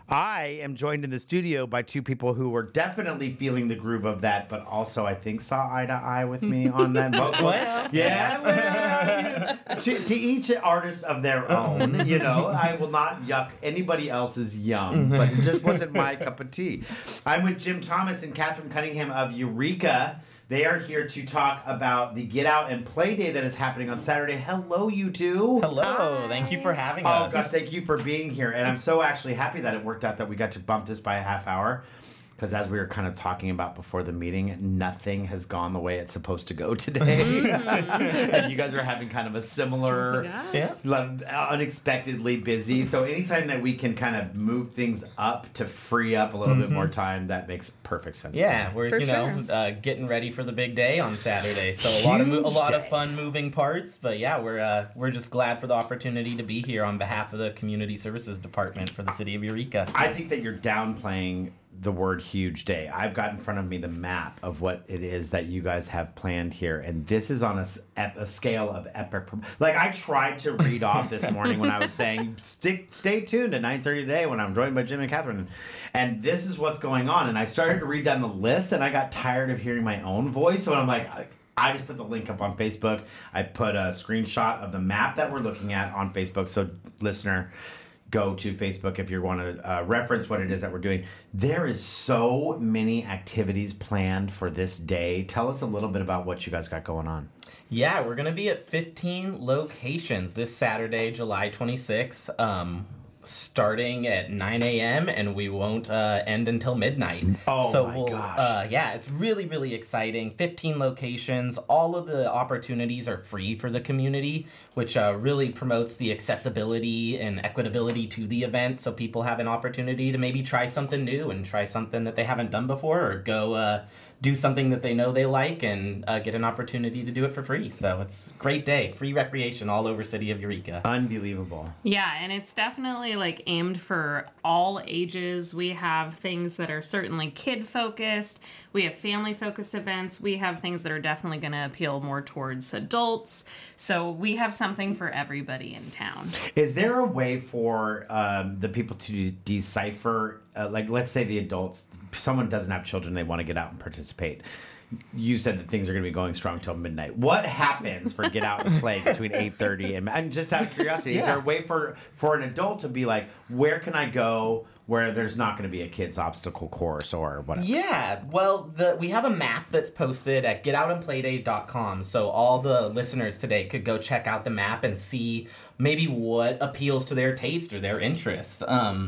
I am joined in the studio by two people who were definitely feeling the groove of that, but also I think saw eye to eye with me on that. Well, To each artist of their own, you know. I will not yuck anybody else's yum, but it just wasn't my cup of tea. I'm with Jim Thomas and Catherine Cunningham of Eureka. They are here to talk about the Get Out and Play Day that is happening on Saturday. Hello, you two. Hello. Hi. Thank you for having us. Oh, God, thank you for being here. And I'm so actually happy that it worked out that we got to bump this by a half hour. Because as we were kind of talking about before the meeting, nothing has gone the way it's supposed to go today. And you guys are having kind of a similar, unexpectedly busy. So anytime that we can kind of move things up to free up a little bit more time, that makes perfect sense. Yeah, to me. we're getting ready for the big day on Saturday. So a lot of fun moving parts. But yeah, we're just glad for the opportunity to be here on behalf of the Community Services Department for the City of Eureka. I think that you're downplaying the word huge day. I've got in front of me the map of what it is that you guys have planned here, and this is on a scale of epic. Like, I tried to read off this morning when I was saying stay tuned at 9:30 today when I'm joined by Jim and Catherine, and this is what's going on. And I started to read down the list, and I got tired of hearing my own voice, so I'm like, I just put the link up on Facebook. I put a screenshot of the map that we're looking at on Facebook, so listener, go to Facebook if you want to reference what it is that we're doing. There is so many activities planned for this day. Tell us a little bit about what you guys got going on. Yeah, we're going to be at 15 locations this Saturday, July 26th, starting at 9 a.m. and we won't end until midnight. Oh, my gosh. Yeah, it's really, really exciting. 15 locations. All of the opportunities are free for the community, which really promotes the accessibility and equitability to the event, so people have an opportunity to maybe try something new and try something that they haven't done before, or go do something that they know they like and get an opportunity to do it for free. So it's a great day. Free recreation all over City of Eureka. Unbelievable. Yeah, and it's definitely like aimed for all ages. We have things that are certainly kid focused. We have family focused events. We have things that are definitely going to appeal more towards adults. So we have something for everybody in town. Is there a way for the people to decipher, like, let's say the adults, someone doesn't have children, they want to get out and participate. You said that things are going to be going strong till midnight. What happens for Get Out and Play between 8:30 and just out of curiosity, is there a way for an adult to be like, where can I go where there's not going to be a kid's obstacle course or whatever? Yeah, well, we have a map that's posted at getoutandplayday.com, so all the listeners today could go check out the map and see maybe what appeals to their taste or their interests.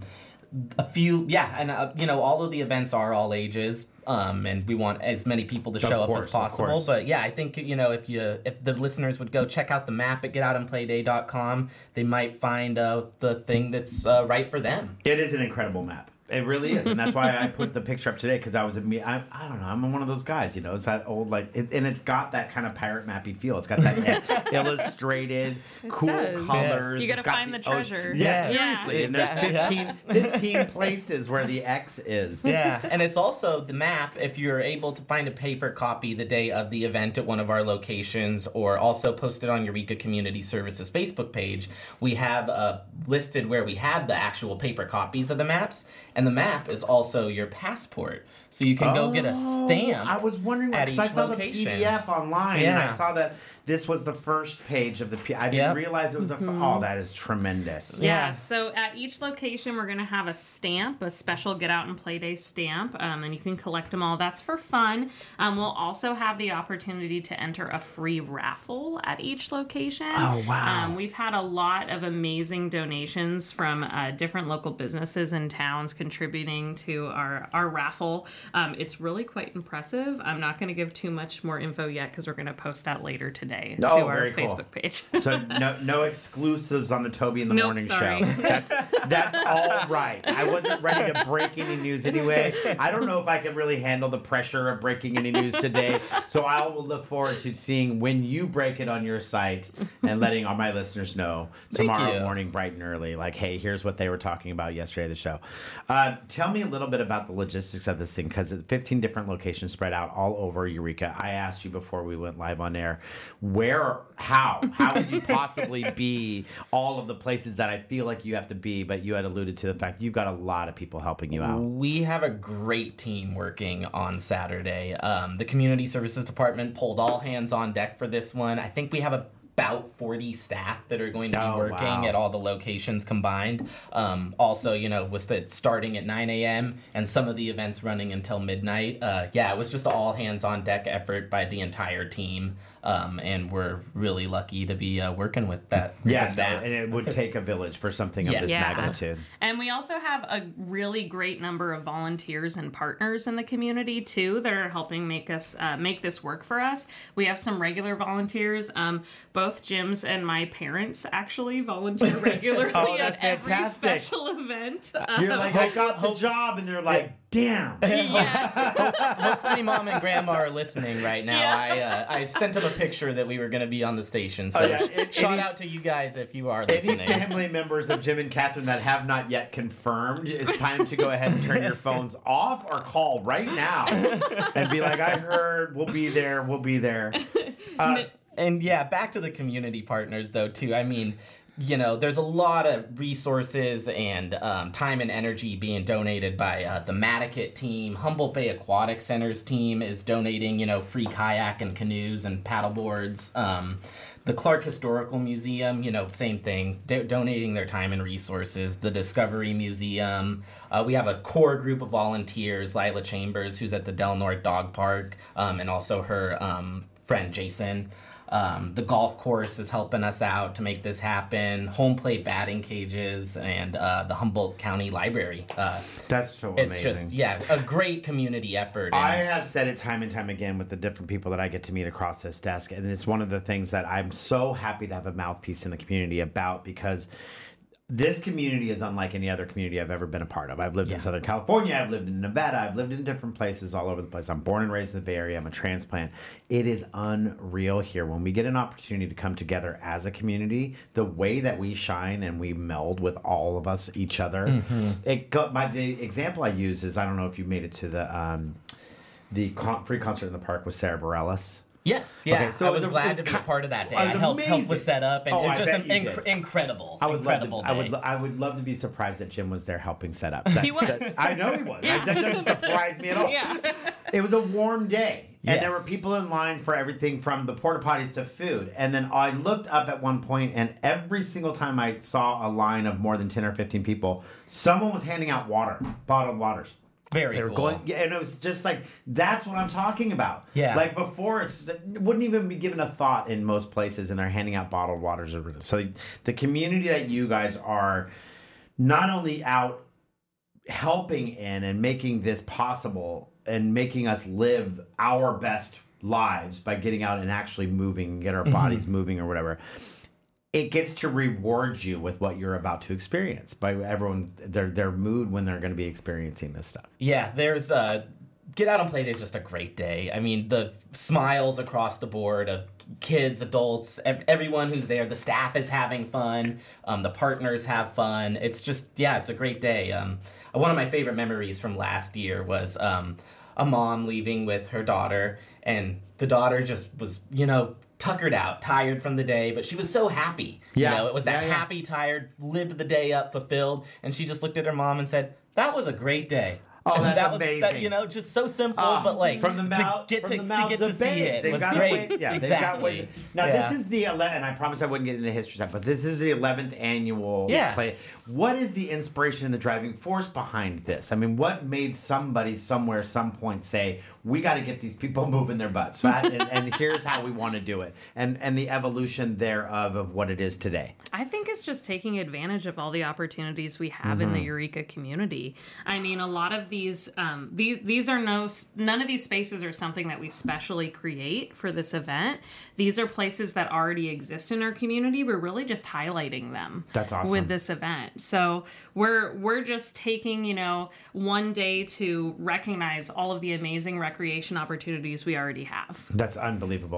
All of the events are all ages, and we want as many people to show up as possible. But yeah, I think, if the listeners would go check out the map at getoutandplayday.com, they might find the thing that's right for them. It is an incredible map. It really is, and that's why I put the picture up today, because I don't know, I'm one of those guys, it's that old, and it's got that kind of pirate mappy feel. It's got that illustrated, cool colors. You gotta find the treasure. Seriously, and there's 15 places where the X is. Yeah, and it's also the map, if you're able to find a paper copy the day of the event at one of our locations, or also posted on Eureka Community Services Facebook page, we have listed where we have the actual paper copies of the maps. And the map is also your passport. So you can go get a stamp. I was wondering, because I saw location. The PDF online, and I saw that this was the first page of the I didn't realize it was oh, that is tremendous. Yeah, so at each location, we're going to have a stamp, a special Get Out and Play Day stamp, and you can collect them all. That's for fun. We'll also have the opportunity to enter a free raffle at each location. Oh, wow. We've had a lot of amazing donations from different local businesses and towns contributing to our raffle. It's really quite impressive. I'm not going to give too much more info yet, because we're going to post that later today to our Facebook page. So no exclusives on the Toby in the Morning Show. That's all right. I wasn't ready to break any news anyway. I don't know if I can really handle the pressure of breaking any news today. So I will look forward to seeing when you break it on your site and letting all my listeners know tomorrow morning, bright and early. Like, hey, here's what they were talking about yesterday at the show. Tell me a little bit about the logistics of this thing, because it's 15 different locations spread out all over Eureka. I asked you before we went live on air, how would you possibly be all of the places that I feel like you have to be, but you had alluded to the fact you've got a lot of people helping you out. We have a great team working on Saturday. The Community Services Department pulled all hands on deck for this one. I think we have about 40 staff that are going to be working at all the locations combined. Also, with it starting at 9 a.m. and some of the events running until midnight. It was just an all hands on deck effort by the entire team. And we're really lucky to be working with that staff. And it would take a village for something of this magnitude. And we also have a really great number of volunteers and partners in the community too that are helping make this work for us. We have some regular volunteers. Both Jim's and my parents actually volunteer regularly at every special event. You're like, I got the job, and they're like, damn. Yes. Hopefully Mom and Grandma are listening right now. Yeah. I sent them a picture that we were going to be on the station. So shout out to you guys if you are listening. Any family members of Jim and Catherine that have not yet confirmed, it's time to go ahead and turn your phones off or call right now and be like, I heard, we'll be there. And back to the community partners though too. I mean, there's a lot of resources and time and energy being donated by the Matakit team. Humboldt Bay Aquatic Center's team is donating, free kayak and canoes and paddleboards. The Clark Historical Museum, same thing, donating their time and resources. The Discovery Museum. We have a core group of volunteers, Lila Chambers, who's at the Del Norte Dog Park, and also her friend Jason. The golf course is helping us out to make this happen. Home plate batting cages and the Humboldt County Library. That's so amazing. It's just, a great community effort. I have said it time and time again with the different people that I get to meet across this desk, and it's one of the things that I'm so happy to have a mouthpiece in the community about, because this community is unlike any other community I've ever been a part of. I've lived in Southern California. I've lived in Nevada. I've lived in different places all over the place. I'm born and raised in the Bay Area. I'm a transplant. It is unreal here. When we get an opportunity to come together as a community, the way that we shine and we meld with all of us, each other. The example I use is, I don't know if you made it to the free concert in the park with Sarah Bareilles. Yes, yeah. Okay, so I was glad to be a part of that day. I helped with setup, and it was just incredible. I would love to be surprised that Jim was there helping set up. He was. I know he was. That doesn't surprise me at all. Yeah. It was a warm day, and there were people in line for everything from the porta potties to food. And then I looked up at one point, and every single time I saw a line of more than 10 or 15 people, someone was handing out water, bottled waters. Very cool. And it was just like, that's what I'm talking about. Yeah. Like before, it wouldn't even be given a thought in most places, and they're handing out bottled waters. So the community that you guys are not only out helping in and making this possible and making us live our best lives by getting out and actually moving and get our bodies moving or whatever, it gets to reward you with what you're about to experience by everyone, their mood when they're going to be experiencing this stuff. Yeah, there's Get Out and Play Day is just a great day. I mean, the smiles across the board of kids, adults, everyone who's there. The staff is having fun. The partners have fun. It's just, it's a great day. One of my favorite memories from last year was a mom leaving with her daughter, and the daughter just was, tuckered out, tired from the day, but she was so happy. Yeah. It was that happy, tired, lived the day up, fulfilled, and she just looked at her mom and said, "That was a great day." Oh, that's amazing. Just so simple, but like from the mouth, to get to of see it they've was got great. They've got ways. Now this is the 11th, and I promise I wouldn't get into history stuff, but this is the 11th annual play. What is the inspiration and the driving force behind this? I mean, what made somebody somewhere, some point say, we got to get these people moving their butts, and here's how we want to do it, and the evolution thereof of what it is today? I think it's just taking advantage of all the opportunities we have in the Eureka community. I mean, a lot of these are none of these spaces are something that we specially create for this event. These are places that already exist in our community. We're really just highlighting them. That's awesome. With this event. So we're just taking, one day to recognize all of the amazing recreation opportunities we already have. That's unbelievable.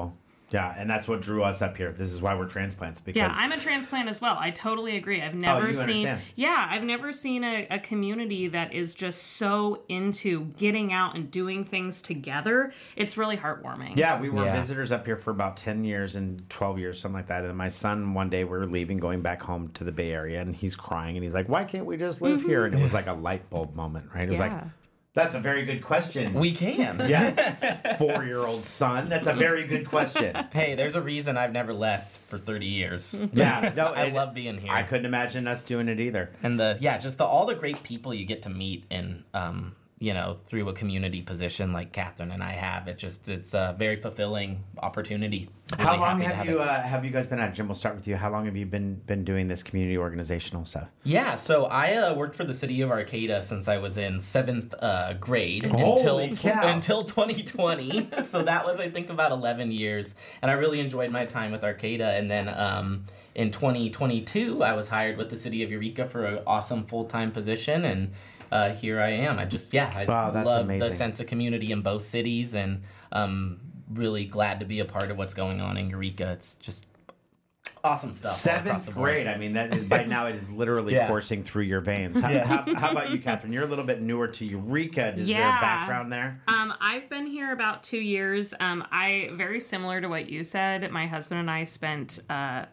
Yeah, and that's what drew us up here. This is why we're transplants. Because Yeah, I'm a transplant as well. I totally agree. I've never you seen understand. I've never seen a community that is just so into getting out and doing things together. It's really heartwarming. Yeah, we were Yeah. visitors up here for about 10 years and 12 years, something like that. And my son, one day we were leaving, going back home to the Bay Area, and he's crying, and he's like, why can't we just live here? And it was like a light bulb moment, right? It was like, Yeah. that's a very good question. We can. Yeah, 4-year-old son, that's a very good question. Hey, there's a reason I've never left for 30 years. Yeah, no, I love being here. I couldn't imagine us doing it either. And all the great people you get to meet in through a community position like Catherine and I have. It's a very fulfilling opportunity. How Really long happy to have you guys been at? Jim, we'll start with you. How long have you been doing this community organizational stuff? Yeah, so I worked for the city of Arcata since I was in 7th grade Holy cow. until 2020. So that was, I think, about 11 years. And I really enjoyed my time with Arcata. And then in 2022, I was hired with the city of Eureka for an awesome full-time position. And here I am. Wow, that's love amazing. the sense of community in both cities, and really glad to be a part of what's going on in Eureka. It's just awesome stuff. all across the 7th board. grade. I mean, that is, by now it is literally Yeah. coursing through your veins. How about you, Catherine? You're a little bit newer to Eureka. Is there a Yeah. background there? I've been here about 2 years. I very similar to what you said. My husband and I spent,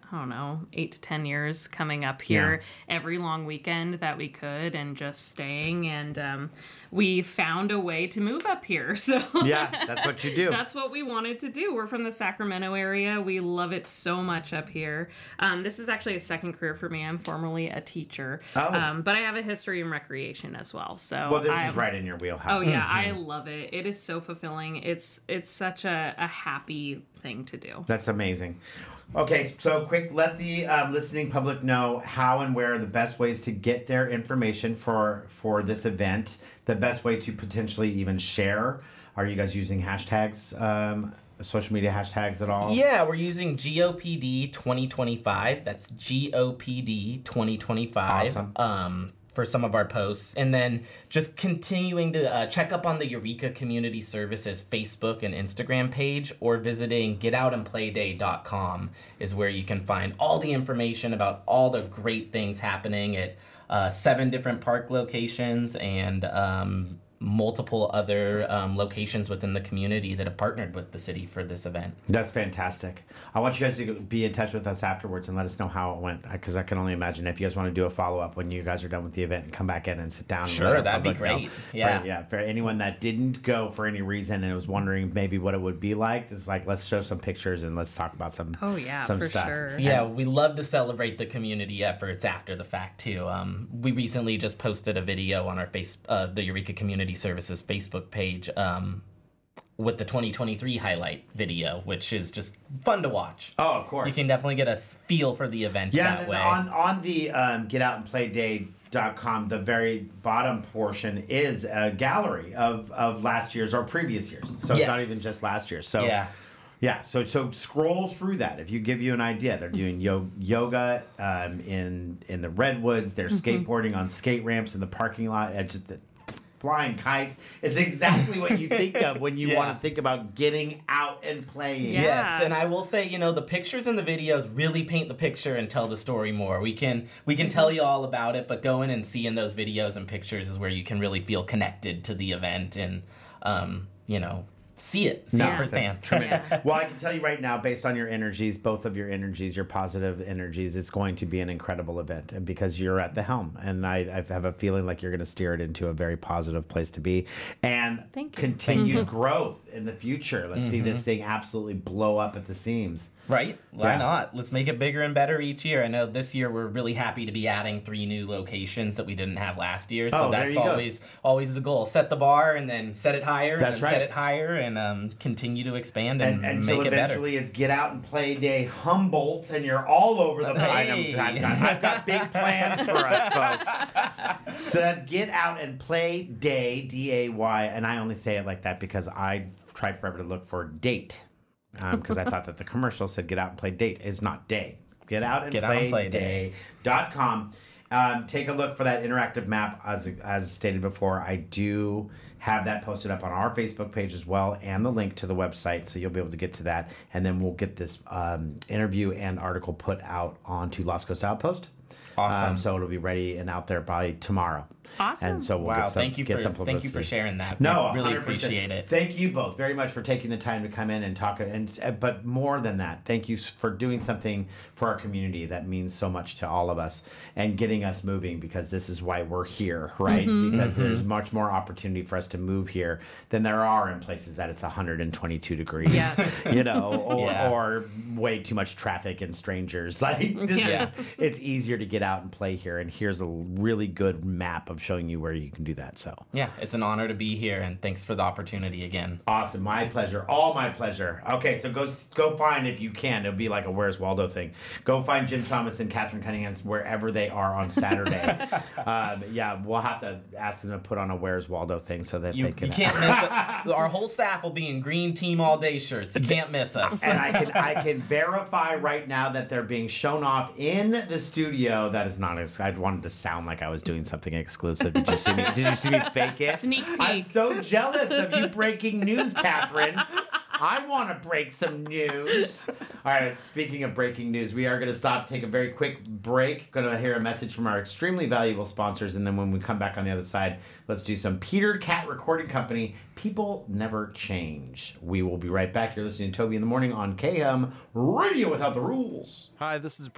8 to 10 years coming up here every long weekend that we could and just staying. And we found a way to move up here. So Yeah, that's what you do. that's what we wanted to do. We're from the Sacramento area. We love it so much up here. This is actually a second career for me. I'm formerly a teacher, Oh. but I have a history in recreation as well. So Well, this I'm- is right in your wheelhouse. Oh yeah, I love it. It is so fulfilling. It's such a happy thing to do. That's amazing. Okay, so quick, let the listening public know how and where the best ways to get their information for this event, the best way to potentially even share. Are you guys using hashtags, social media hashtags at all? Yeah, we're using GOPD 2025. That's GOPD 2025. Awesome. For some of our posts, and then just continuing to check up on the Eureka Community Services Facebook and Instagram page, or visiting getoutandplayday.com is where you can find all the information about all the great things happening at 7 different park locations and multiple other locations within the community that have partnered with the city for this event. That's fantastic. I want you guys to be in touch with us afterwards and let us know how it went, because I can only imagine if you guys want to do a follow-up when you guys are done with the event and come back in and sit down. Sure, and let our that'd be public know. great. Yeah. Right, yeah. For anyone that didn't go for any reason and was wondering maybe what it would be like, it's like, let's show some pictures and let's talk about some some for stuff. sure. Yeah, we love to celebrate the community efforts after the fact too. We recently just posted a video on our the Eureka Community Services Facebook page with the 2023 highlight video, which is just fun to watch. Oh, of course. You can definitely get a feel for the event Yeah, that and way. on the getoutandplayday.com, the very bottom portion is a gallery of last year's or previous years. So it's not Yes. even just last year. So Yeah. Yeah, so scroll through that. If you give you an idea, they're doing yoga in the redwoods. They're skateboarding on skate ramps in the parking lot. Just flying kites. It's exactly what you think of when you Yeah. want to think about getting out and playing. Yeah. Yes, and I will say, the pictures and the videos really paint the picture and tell the story more. We can tell you all about it, but going and seeing those videos and pictures is where you can really feel connected to the event and, see it firsthand. Yeah. Well, I can tell you right now, based on your energies, both of your energies, your positive energies, it's going to be an incredible event, and because you're at the helm, and I have a feeling like you're going to steer it into a very positive place to be, and Thank you. continued growth in the future. Let's see this thing absolutely blow up at the seams. Right? Why Yeah. not? Let's make it bigger and better each year. I know this year we're really happy to be adding 3 new locations that we didn't have last year. So Oh, there that's you go. always the goal. Set the bar and then set it higher. That's and then right. set it higher and continue to expand and Until make it better. eventually it's Get Out and Play Day Humboldt, and you're all over the place. Hey. I've got big plans for us, folks. So that's Get Out and Play Day, D-A-Y, and I only say it like that because I tried forever to look for date, because I thought that the commercial said Get Out and Play Date is not day. Get Out and Play Day.com. Take a look for that interactive map. As stated before, I do have that posted up on our Facebook page as well, and the link to the website, so you'll be able to get to that. And then we'll get this interview and article put out onto Lost Coast Outpost. Awesome. So it'll be ready and out there by tomorrow. Awesome. And so we'll Wow, get some, thank you get for some thank you for publicity. sharing that. No, we really 100%. appreciate it. Thank you both very much for taking the time to come in and talk. But more than that, thank you for doing something for our community that means so much to all of us and getting us moving, because this is why we're here, right? Because there's much more opportunity for us to move here than there are in places that it's 122 degrees, Yes. or way too much traffic and strangers. Like this it's easier to get out and play here. And here's a really good map of showing you where you can do that. So Yeah, it's an honor to be here, and thanks for the opportunity again. awesome. My pleasure. All my pleasure. Okay, so go find, if you can, it'll be like a Where's Waldo thing. Go find Jim Thomas and Catherine Cunningham wherever they are on Saturday. We'll have to ask them to put on a Where's Waldo thing so that You they can. can't miss it. Our whole staff will be in green team all day shirts. You can't miss us. And I can verify right now that they're being shown off in the studio. That is not. I wanted to sound like I was doing something exclusive. Did you see me? Did you see me fake it? Sneak I'm peek. so jealous of you breaking news, Catherine. I want to break some news. All right, speaking of breaking news, we are going to stop, take a very quick break. Going to hear a message from our extremely valuable sponsors, and then when we come back on the other side, let's do some Peter Cat Recording Company. People never change. We will be right back. You're listening to Toby in the Morning on KM Radio Without the Rules. Hi, this is